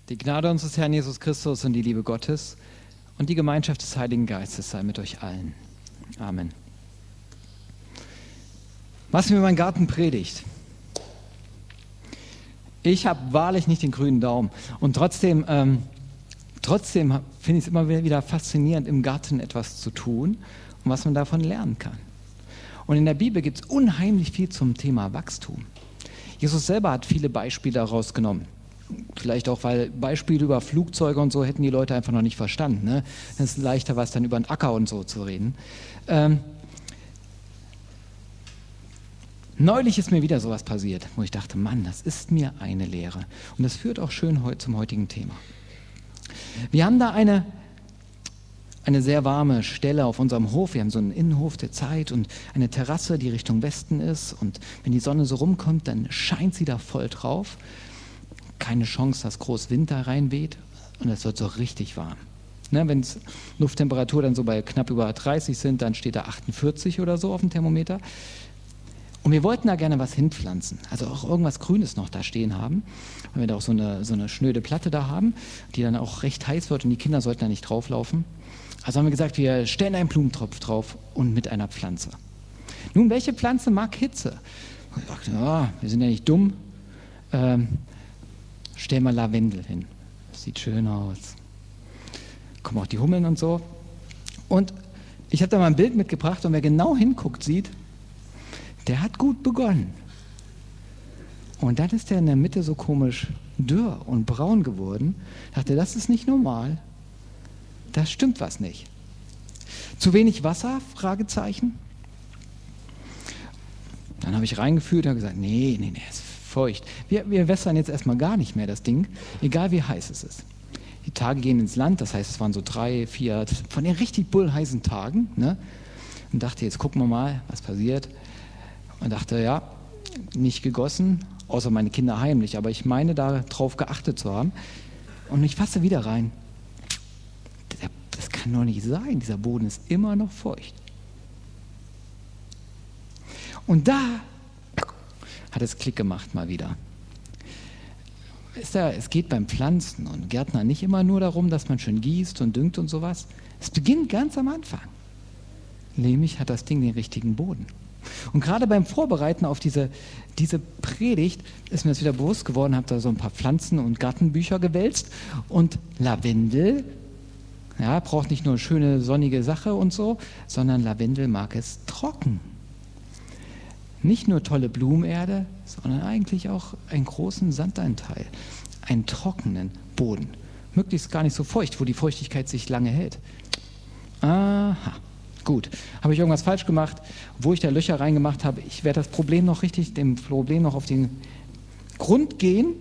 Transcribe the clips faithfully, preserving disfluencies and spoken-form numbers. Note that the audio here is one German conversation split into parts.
Die Gnade unseres Herrn Jesus Christus und die Liebe Gottes und die Gemeinschaft des Heiligen Geistes sei mit euch allen. Amen. Was mir mein Garten predigt. Ich habe wahrlich nicht den grünen Daumen und trotzdem, ähm, trotzdem finde ich es immer wieder faszinierend, im Garten etwas zu tun und was man davon lernen kann. Und in der Bibel gibt es unheimlich viel zum Thema Wachstum. Jesus selber hat viele Beispiele daraus genommen. Vielleicht auch, weil Beispiele über Flugzeuge und so hätten die Leute einfach noch nicht verstanden. Ne? Es ist leichter, was dann über einen Acker und so zu reden. Ähm, neulich ist mir wieder sowas passiert, wo ich dachte, Mann, das ist mir eine Lehre. Und das führt auch schön zum heutigen Thema. Wir haben da eine, eine sehr warme Stelle auf unserem Hof. Wir haben so einen Innenhof der Zeit und eine Terrasse, die Richtung Westen ist. Und wenn die Sonne so rumkommt, dann scheint sie da voll drauf. Keine Chance, dass groß Wind da reinweht und es wird so richtig warm. Ne, wenn es Lufttemperatur dann so bei knapp über dreißig sind, dann steht da achtundvierzig oder so auf dem Thermometer. Und wir wollten da gerne was hinpflanzen, also auch irgendwas Grünes noch da stehen haben, weil wir da auch so eine, so eine schnöde Platte da haben, die dann auch recht heiß wird und die Kinder sollten da nicht drauflaufen. Also haben wir gesagt, wir stellen einen Blumentopf drauf und mit einer Pflanze. Nun, welche Pflanze mag Hitze? Und ich dachte, ja, wir sind ja nicht dumm. Ähm, Stell mal Lavendel hin. Das sieht schön aus. Kommen auch die Hummeln und so. Und ich habe da mal ein Bild mitgebracht und wer genau hinguckt, sieht, der hat gut begonnen. Und dann ist der in der Mitte so komisch dürr und braun geworden. Ich dachte, das ist nicht normal. Da stimmt was nicht. Zu wenig Wasser? Fragezeichen. Dann habe ich reingefühlt und habe gesagt, nee, nee, nee, es feucht. Wir, wir wässern jetzt erstmal gar nicht mehr das Ding, egal wie heiß es ist. Die Tage gehen ins Land, das heißt, es waren so drei, vier von den richtig bullheißen Tagen. Ne? Und dachte, jetzt gucken wir mal, was passiert. Und dachte, ja, nicht gegossen, außer meine Kinder heimlich, aber ich meine, darauf geachtet zu haben. Und ich fasse wieder rein. Das kann doch nicht sein, dieser Boden ist immer noch feucht. Und da hat es Klick gemacht mal wieder. Ist ja, es geht beim Pflanzen und Gärtner nicht immer nur darum, dass man schön gießt und düngt und sowas. Es beginnt ganz am Anfang. Nämlich hat das Ding den richtigen Boden. Und gerade beim Vorbereiten auf diese, diese Predigt ist mir das wieder bewusst geworden, habe da so ein paar Pflanzen- und Gartenbücher gewälzt und Lavendel, ja, braucht nicht nur eine schöne sonnige Sache und so, sondern Lavendel mag es trocken. Nicht nur tolle Blumenerde, sondern eigentlich auch einen großen Sandanteil, einen trockenen Boden. Möglichst gar nicht so feucht, wo die Feuchtigkeit sich lange hält. Aha, gut. Habe ich irgendwas falsch gemacht, wo ich da Löcher reingemacht habe? Ich werde das Problem noch richtig, dem Problem noch auf den Grund gehen.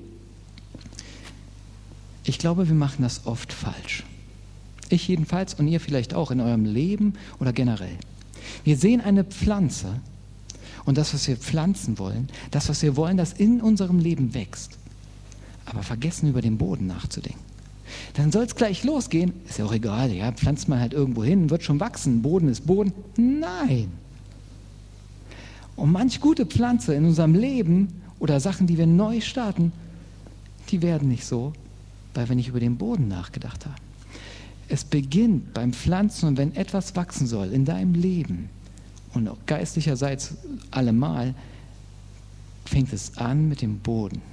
Ich glaube, wir machen das oft falsch. Ich jedenfalls und ihr vielleicht auch in eurem Leben oder generell. Wir sehen eine Pflanze. Und das, was wir pflanzen wollen, das, was wir wollen, das in unserem Leben wächst, aber vergessen, über den Boden nachzudenken. Dann soll es gleich losgehen, ist ja auch egal, ja, pflanzt man halt irgendwo hin, wird schon wachsen, Boden ist Boden. Nein. Und manch gute Pflanze in unserem Leben oder Sachen, die wir neu starten, die werden nicht so, weil wir nicht über den Boden nachgedacht haben. Es beginnt beim Pflanzen und wenn etwas wachsen soll in deinem Leben, und auch geistlicherseits allemal, fängt es an mit dem Boden.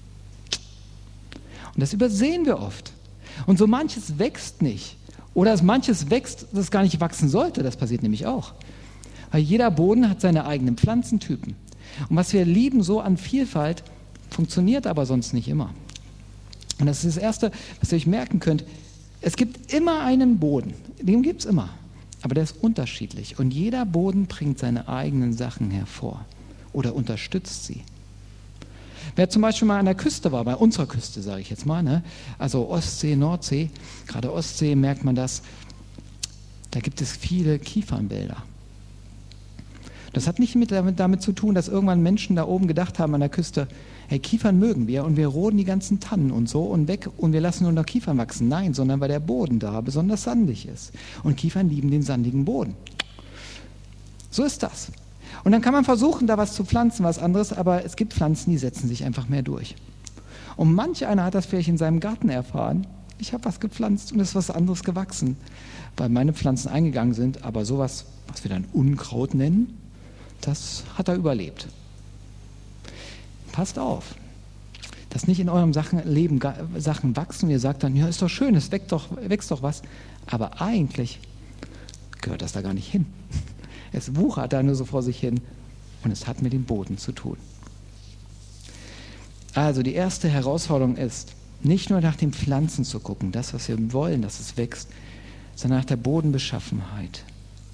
Und das übersehen wir oft. Und so manches wächst nicht. Oder manches wächst, das gar nicht wachsen sollte. Das passiert nämlich auch. Weil jeder Boden hat seine eigenen Pflanzentypen. Und was wir lieben so an Vielfalt, funktioniert aber sonst nicht immer. Und das ist das Erste, was ihr euch merken könnt. Es gibt immer einen Boden. Den gibt es immer. Aber der ist unterschiedlich und jeder Boden bringt seine eigenen Sachen hervor oder unterstützt sie. Wer zum Beispiel mal an der Küste war, bei unserer Küste sage ich jetzt mal, ne? Also Ostsee, Nordsee, gerade Ostsee merkt man das, da gibt es viele Kiefernwälder. Das hat nicht mit, damit, damit zu tun, dass irgendwann Menschen da oben gedacht haben an der Küste, hey, Kiefern mögen wir und wir roden die ganzen Tannen und so und weg und wir lassen nur noch Kiefern wachsen. Nein, sondern weil der Boden da besonders sandig ist. Und Kiefern lieben den sandigen Boden. So ist das. Und dann kann man versuchen, da was zu pflanzen, was anderes, aber es gibt Pflanzen, die setzen sich einfach mehr durch. Und manch einer hat das vielleicht in seinem Garten erfahren. Ich habe was gepflanzt und es ist was anderes gewachsen, weil meine Pflanzen eingegangen sind. Aber sowas, was wir dann Unkraut nennen, das hat er überlebt. Passt auf, dass nicht in eurem Sachen, Leben Sachen wachsen und ihr sagt dann, ja, ist doch schön, es wächst doch, wächst doch was. Aber eigentlich gehört das da gar nicht hin. Es wuchert da nur so vor sich hin und es hat mit dem Boden zu tun. Also die erste Herausforderung ist, nicht nur nach den Pflanzen zu gucken, das, was wir wollen, dass es wächst, sondern nach der Bodenbeschaffenheit.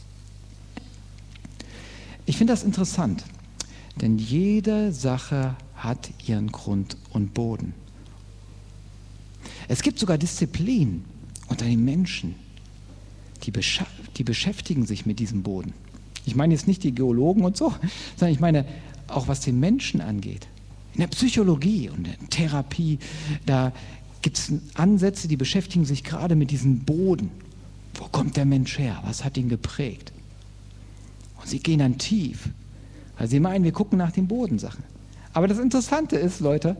Ich finde das interessant, denn jede Sache hat ihren Grund und Boden. Es gibt sogar Disziplinen unter den Menschen, die, bescha- die beschäftigen sich mit diesem Boden. Ich meine jetzt nicht die Geologen und so, sondern ich meine auch, was den Menschen angeht. In der Psychologie und der Therapie, da gibt es Ansätze, die beschäftigen sich gerade mit diesem Boden. Wo kommt der Mensch her? Was hat ihn geprägt? Und sie gehen dann tief, weil sie meinen, wir gucken nach den Bodensachen. Aber das Interessante ist, Leute,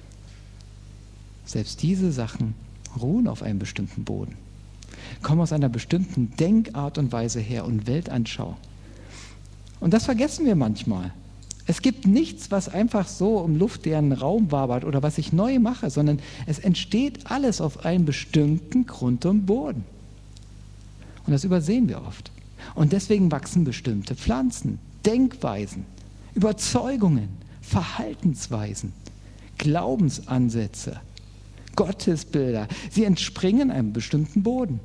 selbst diese Sachen ruhen auf einem bestimmten Boden, kommen aus einer bestimmten Denkart und Weise her und Weltanschauung. Und das vergessen wir manchmal. Es gibt nichts, was einfach so im luftleeren Raum wabert oder was ich neu mache, sondern es entsteht alles auf einem bestimmten Grund und Boden. Und das übersehen wir oft. Und deswegen wachsen bestimmte Pflanzen, Denkweisen, Überzeugungen, Verhaltensweisen, Glaubensansätze, Gottesbilder. Sie entspringen einem bestimmten Boden.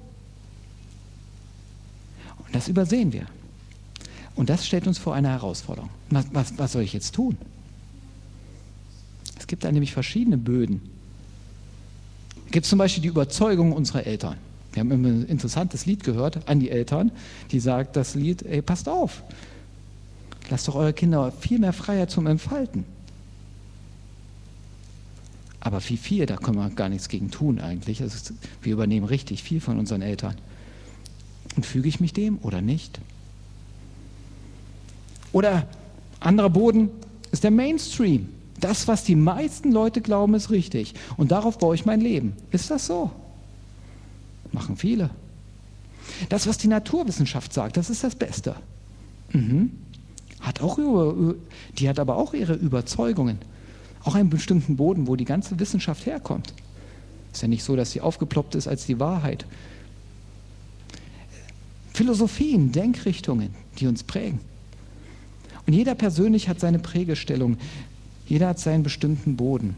Und das übersehen wir. Und das stellt uns vor eine Herausforderung. Was, was, was soll ich jetzt tun? Es gibt da nämlich verschiedene Böden. Es gibt zum Beispiel die Überzeugung unserer Eltern. Wir haben immer ein interessantes Lied gehört an die Eltern, die sagt das Lied, ey, passt auf, lasst doch eure Kinder viel mehr Freiheit zum Entfalten. Aber wie viel, da können wir gar nichts gegen tun eigentlich. Also wir übernehmen richtig viel von unseren Eltern. Und füge ich mich dem oder nicht? Oder anderer Boden ist der Mainstream. Das, was die meisten Leute glauben, ist richtig. Und darauf baue ich mein Leben. Ist das so? Machen viele. Das, was die Naturwissenschaft sagt, das ist das Beste. Mhm. Hat auch über, die hat aber auch ihre Überzeugungen. Auch einen bestimmten Boden, wo die ganze Wissenschaft herkommt. Ist ja nicht so, dass sie aufgeploppt ist als die Wahrheit. Philosophien, Denkrichtungen, die uns prägen. Und jeder persönlich hat seine Prägestellung. Jeder hat seinen bestimmten Boden.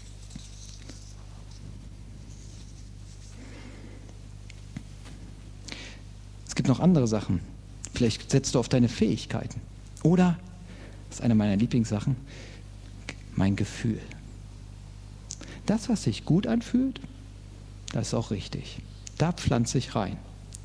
Es gibt noch andere Sachen. Vielleicht setzt du auf deine Fähigkeiten. Oder, das ist eine meiner Lieblingssachen, mein Gefühl. Das, was sich gut anfühlt, das ist auch richtig. Da pflanze ich rein.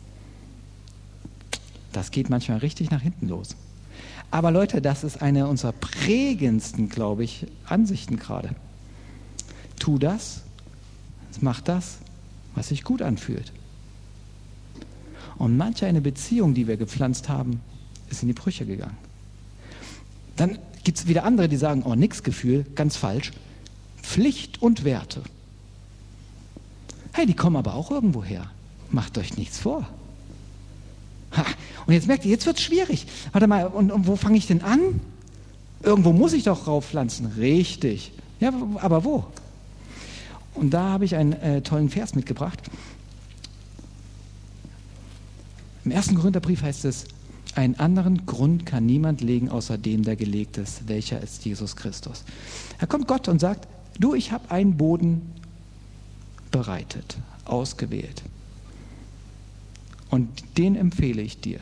Das geht manchmal richtig nach hinten los. Aber Leute, das ist eine unserer prägendsten, glaube ich, Ansichten gerade. Tu das, mach das, was sich gut anfühlt. Und manche eine Beziehung, die wir gepflanzt haben, ist in die Brüche gegangen. Dann gibt es wieder andere, die sagen, oh, nix Gefühl, ganz falsch. Pflicht und Werte. Hey, die kommen aber auch irgendwo her. Macht euch nichts vor. Ha, und jetzt merkt ihr, jetzt wird es schwierig. Warte mal, und, und wo fange ich denn an? Irgendwo muss ich doch raufpflanzen. Richtig. Ja, aber wo? Und da habe ich einen äh, tollen Vers mitgebracht. Im ersten Korintherbrief heißt es, einen anderen Grund kann niemand legen, außer dem, der gelegt ist, welcher ist Jesus Christus. Da kommt Gott und sagt, du, ich habe einen Boden bereitet, ausgewählt. Und den empfehle ich dir.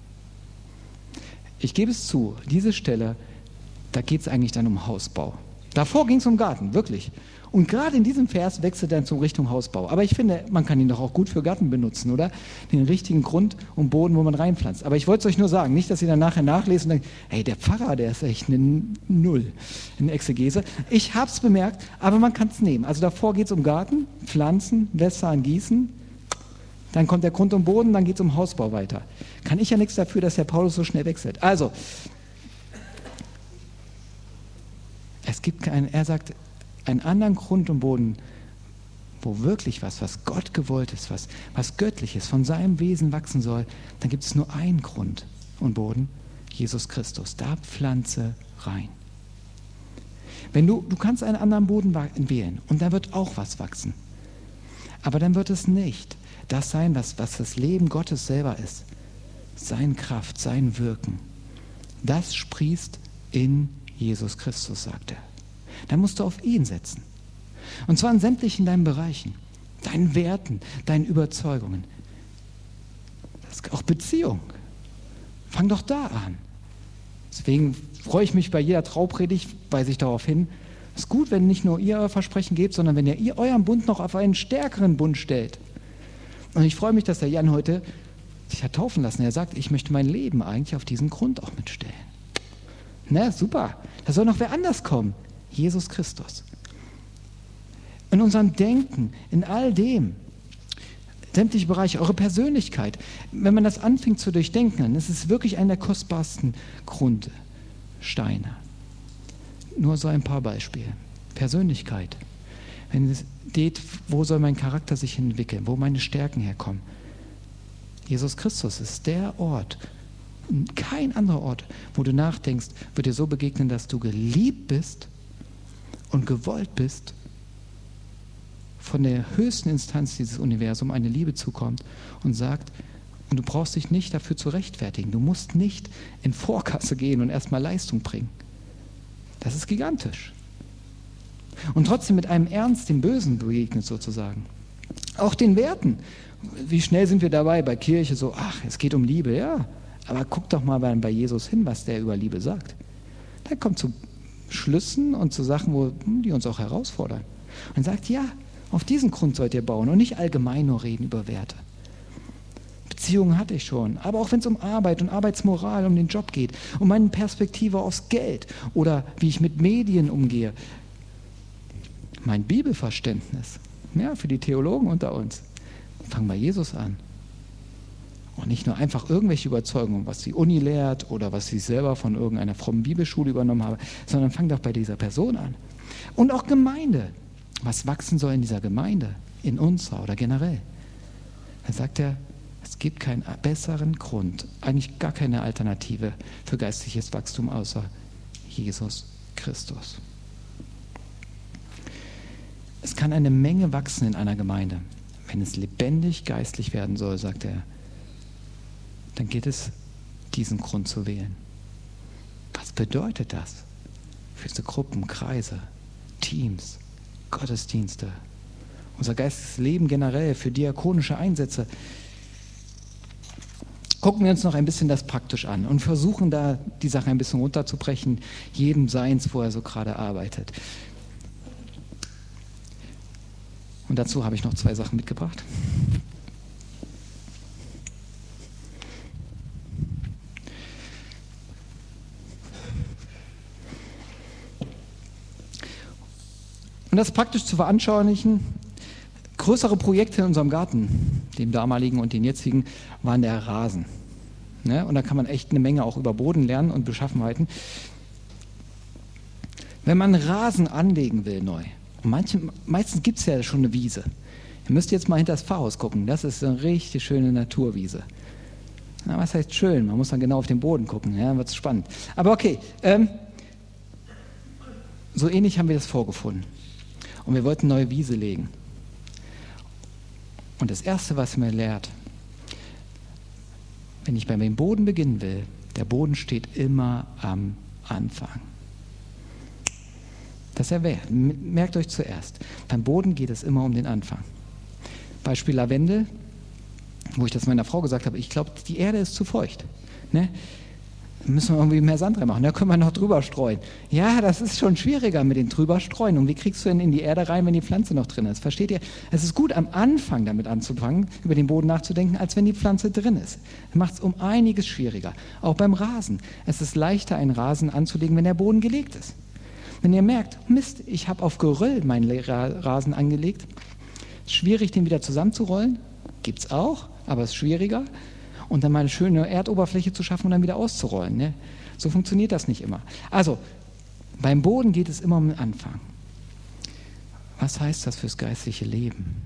Ich gebe es zu, diese Stelle, da geht es eigentlich dann um Hausbau. Davor ging es um Garten, wirklich. Und gerade in diesem Vers wechselt er dann zur Richtung Hausbau. Aber ich finde, man kann ihn doch auch gut für Garten benutzen, oder? Den richtigen Grund und Boden, wo man reinpflanzt. Aber ich wollte es euch nur sagen, nicht, dass ihr dann nachher nachlest und denkt, hey, der Pfarrer, der ist echt eine Null in Exegese. Ich habe es bemerkt, aber man kann es nehmen. Also davor geht es um Garten, Pflanzen, Wässern, Gießen. Dann kommt der Grund und Boden, dann geht es um Hausbau weiter. Kann ich ja nichts dafür, dass der Paulus so schnell wechselt. Also, es gibt keinen, er sagt, einen anderen Grund und Boden, wo wirklich was, was Gott gewollt ist, was, was Göttliches von seinem Wesen wachsen soll, dann gibt es nur einen Grund und Boden, Jesus Christus. Da pflanze rein. Wenn du, du kannst einen anderen Boden wählen und da wird auch was wachsen. Aber dann wird es nicht das sein, was, was das Leben Gottes selber ist. Seine Kraft, sein Wirken. Das sprießt in Jesus Christus, sagt er. Dann musst du auf ihn setzen. Und zwar in sämtlichen deinen Bereichen, deinen Werten, deinen Überzeugungen. Das ist auch Beziehung. Fang doch da an. Deswegen freue ich mich bei jeder Traupredigt, weise ich darauf hin. Es ist gut, wenn nicht nur ihr euer Versprechen gebt, sondern wenn ihr euren Bund noch auf einen stärkeren Bund stellt. Und ich freue mich, dass der Jan heute sich hat taufen lassen. Er sagt, ich möchte mein Leben eigentlich auf diesen Grund auch mitstellen. Na, super. Da soll noch wer anders kommen. Jesus Christus. In unserem Denken, in all dem, sämtliche Bereiche, eure Persönlichkeit, wenn man das anfängt zu durchdenken, dann ist es wirklich einer der kostbarsten Grundsteine. Nur so ein paar Beispiele. Persönlichkeit. Wenn es geht, wo soll mein Charakter sich entwickeln, wo meine Stärken herkommen. Jesus Christus ist der Ort, kein anderer Ort, wo du nachdenkst, wird dir so begegnen, dass du geliebt bist und gewollt bist, von der höchsten Instanz dieses Universums eine Liebe zukommt und sagt, und du brauchst dich nicht dafür zu rechtfertigen. Du musst nicht in Vorkasse gehen und erstmal Leistung bringen. Das ist gigantisch. Und trotzdem mit einem Ernst dem Bösen begegnet sozusagen. Auch den Werten. Wie schnell sind wir dabei bei Kirche so, ach, es geht um Liebe, ja. Aber guck doch mal bei Jesus hin, was der über Liebe sagt. Der kommt zu Schlüssen und zu Sachen, wo, die uns auch herausfordern. Und sagt, ja, auf diesen Grund sollt ihr bauen und nicht allgemein nur reden über Werte. Beziehungen hatte ich schon, aber auch wenn es um Arbeit und Arbeitsmoral, um den Job geht, um meine Perspektive aufs Geld oder wie ich mit Medien umgehe, mein Bibelverständnis, ja, für die Theologen unter uns, fang bei Jesus an. Und nicht nur einfach irgendwelche Überzeugungen, was die Uni lehrt oder was ich selber von irgendeiner frommen Bibelschule übernommen habe, sondern fang doch bei dieser Person an. Und auch Gemeinde. Was wachsen soll in dieser Gemeinde, in unserer oder generell. Da sagt er, es gibt keinen besseren Grund, eigentlich gar keine Alternative für geistliches Wachstum außer Jesus Christus. Es kann eine Menge wachsen in einer Gemeinde. Wenn es lebendig geistlich werden soll, sagt er, dann geht es, diesen Grund zu wählen. Was bedeutet das für diese Gruppen, Kreise, Teams, Gottesdienste, unser geistiges Leben generell, für diakonische Einsätze? Gucken wir uns noch ein bisschen das praktisch an und versuchen da die Sache ein bisschen runterzubrechen, jedem seins, wo er so gerade arbeitet. Und dazu habe ich noch zwei Sachen mitgebracht. Um das praktisch zu veranschaulichen, größere Projekte in unserem Garten, dem damaligen und den jetzigen, waren der Rasen. Ne? Und da kann man echt eine Menge auch über Boden lernen und Beschaffenheiten. Wenn man Rasen anlegen will neu, und manche, meistens gibt es ja schon eine Wiese. Ihr müsst jetzt mal hinter das Pfarrhaus gucken, das ist eine richtig schöne Naturwiese. Na, was heißt schön? Man muss dann genau auf den Boden gucken, ja, dann wird es spannend. Aber okay, ähm, so ähnlich haben wir das vorgefunden. Und wir wollten neue Wiese legen. Und das Erste, was mir lehrt, wenn ich bei dem Boden beginnen will, der Boden steht immer am Anfang. Das erwähnt. Merkt euch zuerst, beim Boden geht es immer um den Anfang. Beispiel Lavendel, wo ich das meiner Frau gesagt habe, ich glaube, die Erde ist zu feucht. Ne? Müssen wir irgendwie mehr Sand reinmachen, da können wir noch drüber streuen. Ja, das ist schon schwieriger mit dem drüber streuen. Und wie kriegst du denn in die Erde rein, wenn die Pflanze noch drin ist? Versteht ihr? Es ist gut, am Anfang damit anzufangen, über den Boden nachzudenken, als wenn die Pflanze drin ist. Das macht es um einiges schwieriger. Auch beim Rasen. Es ist leichter, einen Rasen anzulegen, wenn der Boden gelegt ist. Wenn ihr merkt, Mist, ich habe auf Geröll meinen Rasen angelegt, ist schwierig, den wieder zusammenzurollen, gibt es auch, aber es ist schwieriger. Und dann mal eine schöne Erdoberfläche zu schaffen und dann wieder auszurollen. Ne? So funktioniert das nicht immer. Also, beim Boden geht es immer um den Anfang. Was heißt das fürs geistliche Leben?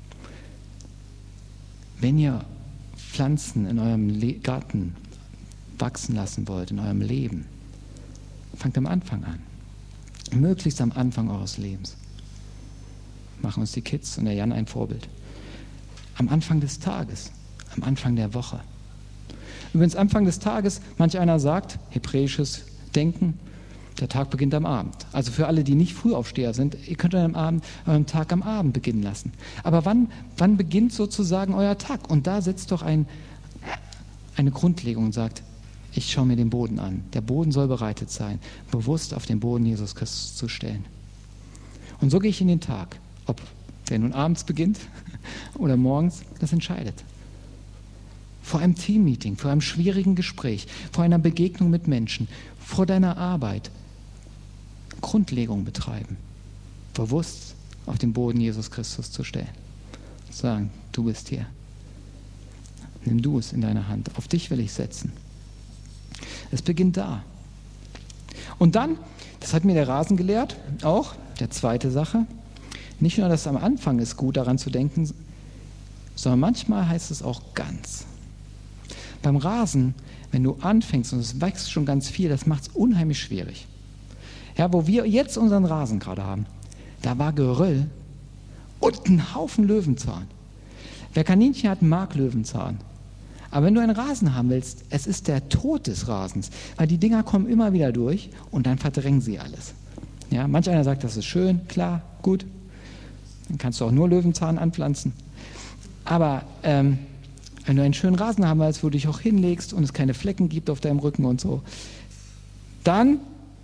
Wenn ihr Pflanzen in eurem Le- Garten wachsen lassen wollt, in eurem Leben, fangt am Anfang an. Möglichst am Anfang eures Lebens. Machen uns die Kids und der Jan ein Vorbild. Am Anfang des Tages, am Anfang der Woche. Übrigens, Anfang des Tages, manch einer sagt, hebräisches Denken, der Tag beginnt am Abend. Also für alle, die nicht Frühaufsteher sind, ihr könnt euren, Abend, euren Tag am Abend beginnen lassen. Aber wann, wann beginnt sozusagen euer Tag? Und da setzt doch ein, eine Grundlegung und sagt, ich schaue mir den Boden an. Der Boden soll bereitet sein, bewusst auf den Boden Jesus Christus zu stellen. Und so gehe ich in den Tag. Ob der nun abends beginnt oder morgens, das entscheidet. Vor einem Teammeeting, vor einem schwierigen Gespräch, vor einer Begegnung mit Menschen, vor deiner Arbeit, Grundlegung betreiben, bewusst auf den Boden Jesus Christus zu stellen. Sagen, du bist hier. Nimm du es in deine Hand. Auf dich will ich setzen. Es beginnt da. Und dann, das hat mir der Rasen gelehrt, auch, der zweite Sache, nicht nur, dass es am Anfang ist, gut daran zu denken, sondern manchmal heißt es auch ganz. Beim Rasen, wenn du anfängst und es wächst schon ganz viel, das macht es unheimlich schwierig. Ja, wo wir jetzt unseren Rasen gerade haben, da war Geröll und ein Haufen Löwenzahn. Wer Kaninchen hat, mag Löwenzahn. Aber wenn du einen Rasen haben willst, es ist der Tod des Rasens, weil die Dinger kommen immer wieder durch und dann verdrängen sie alles. Ja, manch einer sagt, das ist schön, klar, gut. Dann kannst du auch nur Löwenzahn anpflanzen. Aber ähm, wenn du einen schönen Rasen haben willst, wo du dich auch hinlegst und es keine Flecken gibt auf deinem Rücken und so, dann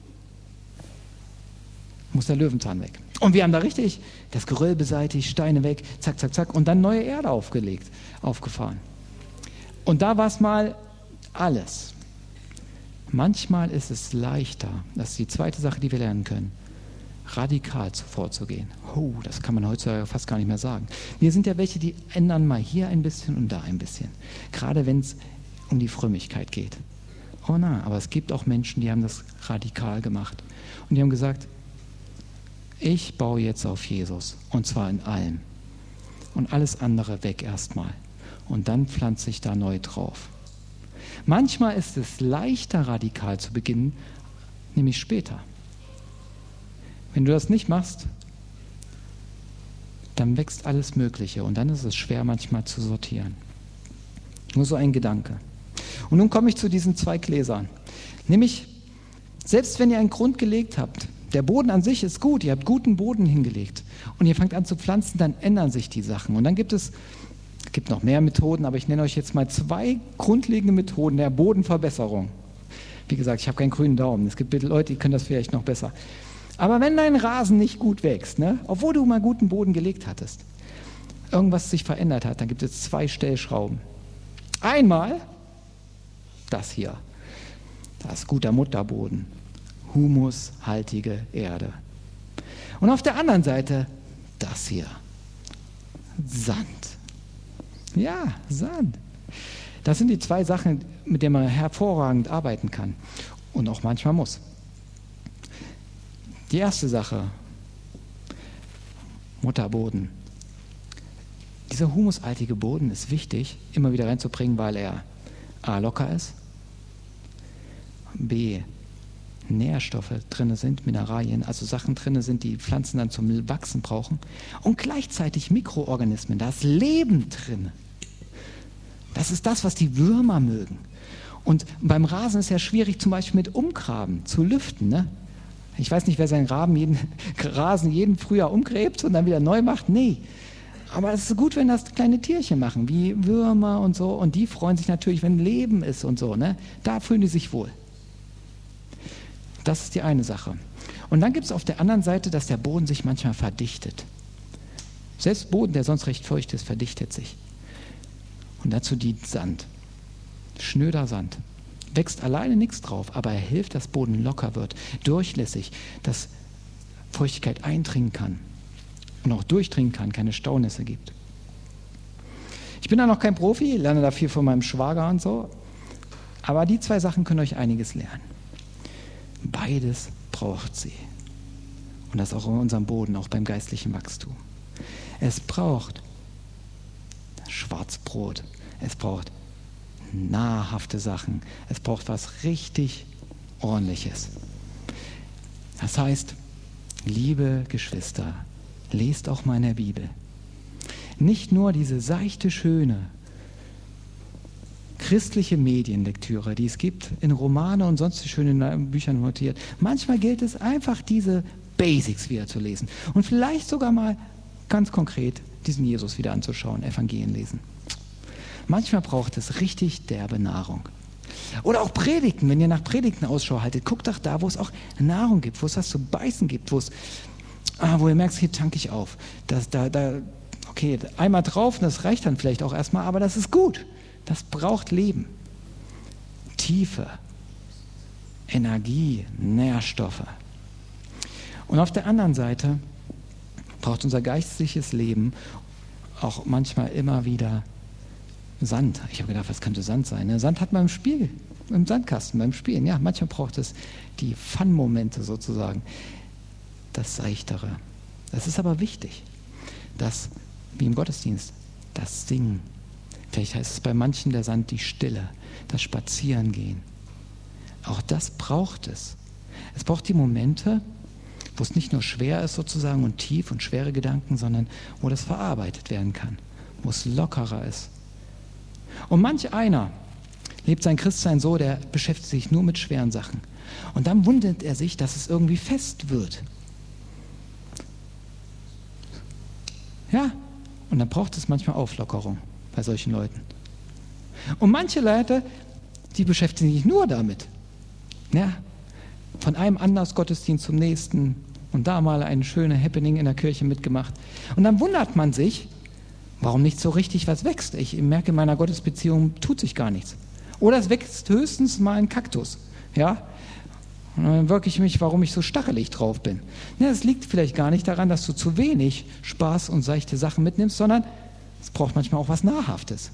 muss der Löwenzahn weg. Und wir haben da richtig das Geröll beseitigt, Steine weg, zack, zack, zack, und dann neue Erde aufgelegt, aufgefahren. Und da war es mal alles. Manchmal ist es leichter, das ist die zweite Sache, die wir lernen können, radikal vorzugehen. Oh, das kann man heutzutage fast gar nicht mehr sagen. Wir sind ja welche, die ändern mal hier ein bisschen und da ein bisschen. Gerade wenn es um die Frömmigkeit geht. Oh na, aber es gibt auch Menschen, die haben das radikal gemacht. Und die haben gesagt, ich baue jetzt auf Jesus. Und zwar in allem. Und alles andere weg erstmal. Und dann pflanze ich da neu drauf. Manchmal ist es leichter, radikal zu beginnen, nämlich später. Wenn du das nicht machst, dann wächst alles Mögliche und dann ist es schwer manchmal zu sortieren. Nur so ein Gedanke. Und nun komme ich zu diesen zwei Gläsern. Nämlich, selbst wenn ihr einen Grund gelegt habt, der Boden an sich ist gut, ihr habt guten Boden hingelegt und ihr fangt an zu pflanzen, dann ändern sich die Sachen. Und dann gibt es, es gibt noch mehr Methoden, aber ich nenne euch jetzt mal zwei grundlegende Methoden der Bodenverbesserung. Wie gesagt, ich habe keinen grünen Daumen. Es gibt Leute, die können das vielleicht noch besser. Aber wenn dein Rasen nicht gut wächst, ne, obwohl du mal guten Boden gelegt hattest, irgendwas sich verändert hat, dann gibt es zwei Stellschrauben. Einmal das hier, das ist guter Mutterboden, humushaltige Erde. Und auf der anderen Seite das hier, Sand. Ja, Sand. Das sind die zwei Sachen, mit denen man hervorragend arbeiten kann und auch manchmal muss. Die erste Sache, Mutterboden. Dieser humushaltige Boden ist wichtig, immer wieder reinzubringen, weil er A, locker ist, B, Nährstoffe drin sind, Mineralien, also Sachen drin sind, die Pflanzen dann zum Wachsen brauchen, und gleichzeitig Mikroorganismen, da ist Leben drin. Das ist das, was die Würmer mögen. Und beim Rasen ist ja schwierig, zum Beispiel mit Umgraben zu lüften, ne? Ich weiß nicht, wer seinen Raben jeden, Rasen jeden Frühjahr umgräbt und dann wieder neu macht. Nee. Aber es ist gut, wenn das kleine Tierchen machen, wie Würmer und so. Und die freuen sich natürlich, wenn Leben ist und so. Ne? Da fühlen die sich wohl. Das ist die eine Sache. Und dann gibt es auf der anderen Seite, dass der Boden sich manchmal verdichtet. Selbst Boden, der sonst recht feucht ist, verdichtet sich. Und dazu dient Sand. Schnöder Sand. Wächst alleine nichts drauf, aber er hilft, dass Boden locker wird, durchlässig, dass Feuchtigkeit eindringen kann und auch durchdringen kann, keine Staunässe gibt. Ich bin da noch kein Profi, lerne da viel von meinem Schwager und so, aber die zwei Sachen können euch einiges lernen. Beides braucht sie. Und das auch in unserem Boden, auch beim geistlichen Wachstum. Es braucht Schwarzbrot. Es braucht nahrhafte Sachen. Es braucht was richtig Ordentliches. Das heißt, liebe Geschwister, lest auch mal in der Bibel. Nicht nur diese seichte, schöne, christliche Medienlektüre, die es gibt in Romane und sonst schönen Büchern notiert. Manchmal gilt es einfach, diese Basics wieder zu lesen. Und vielleicht sogar mal ganz konkret diesen Jesus wieder anzuschauen, Evangelien lesen. Manchmal braucht es richtig derbe Nahrung. Oder auch Predigten, wenn ihr nach Predigten Ausschau haltet, guckt doch da, wo es auch Nahrung gibt, wo es was zu beißen gibt, wo es, ah, wo ihr merkt, hier tanke ich auf. Das, da, da, okay, einmal drauf, das reicht dann vielleicht auch erstmal, aber das ist gut. Das braucht Leben. Tiefe, Energie, Nährstoffe. Und auf der anderen Seite braucht unser geistliches Leben auch manchmal immer wieder Sand. Ich habe gedacht, was könnte Sand sein? Ne? Sand hat man im Spiel, im Sandkasten, beim Spielen. Ja, manchmal braucht es die Fun-Momente sozusagen, das Seichtere. Das ist aber wichtig, dass, wie im Gottesdienst, das Singen. Vielleicht heißt es bei manchen der Sand die Stille, das Spazierengehen. Auch das braucht es. Es braucht die Momente, wo es nicht nur schwer ist sozusagen und tief und schwere Gedanken, sondern wo das verarbeitet werden kann, wo es lockerer ist. Und manch einer lebt sein Christsein so, der beschäftigt sich nur mit schweren Sachen. Und dann wundert er sich, dass es irgendwie fest wird. Ja, und dann braucht es manchmal Auflockerung bei solchen Leuten. Und manche Leute, die beschäftigen sich nur damit. Ja, von einem Anlassgottesdienst zum nächsten und da mal ein schönes Happening in der Kirche mitgemacht. Und dann wundert man sich, warum nicht so richtig was wächst. Ich merke, in meiner Gottesbeziehung tut sich gar nichts. Oder es wächst höchstens mal ein Kaktus. Ja? Und dann wirke ich mich, warum ich so stachelig drauf bin. Ja, es liegt vielleicht gar nicht daran, dass du zu wenig Spaß und seichte Sachen mitnimmst, sondern es braucht manchmal auch was Nahrhaftes.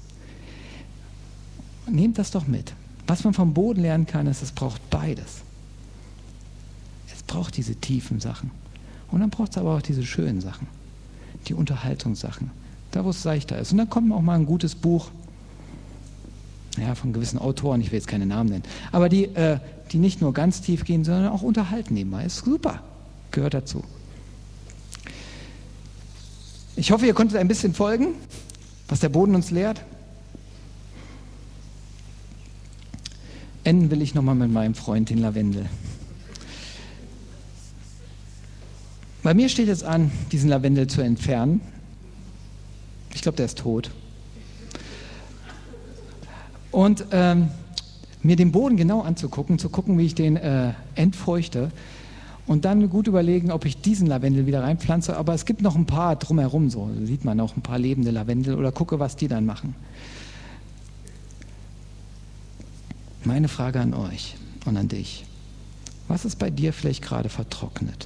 Nehmt das doch mit. Was man vom Boden lernen kann, ist, es braucht beides. Es braucht diese tiefen Sachen. Und dann braucht es aber auch diese schönen Sachen. Die Unterhaltungssachen. Da, wo es seichter ist. Und dann kommt auch mal ein gutes Buch, ja, von gewissen Autoren, ich will jetzt keine Namen nennen, aber die, äh, die nicht nur ganz tief gehen, sondern auch unterhalten nebenbei. Ist super. Gehört dazu. Ich hoffe, ihr konntet ein bisschen folgen, was der Boden uns lehrt. Enden will ich nochmal mit meinem Freund, den Lavendel. Bei mir steht jetzt an, diesen Lavendel zu entfernen. Ich glaube, der ist tot. Und ähm, mir den Boden genau anzugucken, zu gucken, wie ich den äh, entfeuchte und dann gut überlegen, ob ich diesen Lavendel wieder reinpflanze. Aber es gibt noch ein paar drumherum, so sieht man auch ein paar lebende Lavendel oder gucke, was die dann machen. Meine Frage an euch und an dich. Was ist bei dir vielleicht gerade vertrocknet?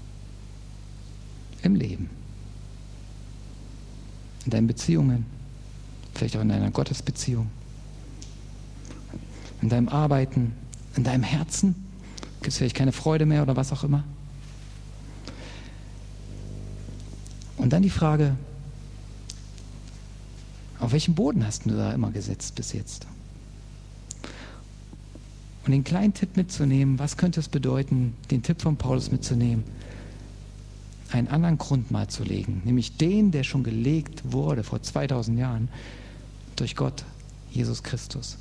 Im Leben. In deinen Beziehungen. Vielleicht auch in deiner Gottesbeziehung. In deinem Arbeiten. In deinem Herzen. Gibt es vielleicht keine Freude mehr oder was auch immer? Und dann die Frage, auf welchen Boden hast du da immer gesetzt bis jetzt? Und den kleinen Tipp mitzunehmen, was könnte es bedeuten, den Tipp von Paulus mitzunehmen, einen anderen Grund mal zu legen, nämlich den, der schon gelegt wurde vor zweitausend Jahren durch Gott, Jesus Christus.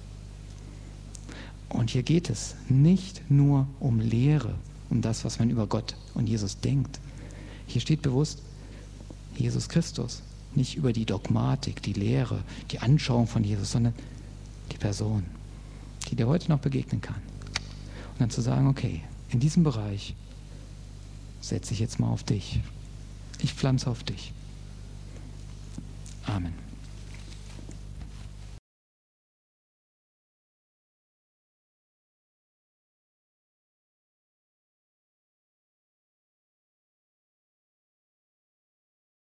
Und hier geht es nicht nur um Lehre, um das, was man über Gott und Jesus denkt. Hier steht bewusst Jesus Christus, nicht über die Dogmatik, die Lehre, die Anschauung von Jesus, sondern die Person, die dir heute noch begegnen kann. Und dann zu sagen, okay, in diesem Bereich setze ich jetzt mal auf dich. Ich pflanze auf dich. Amen.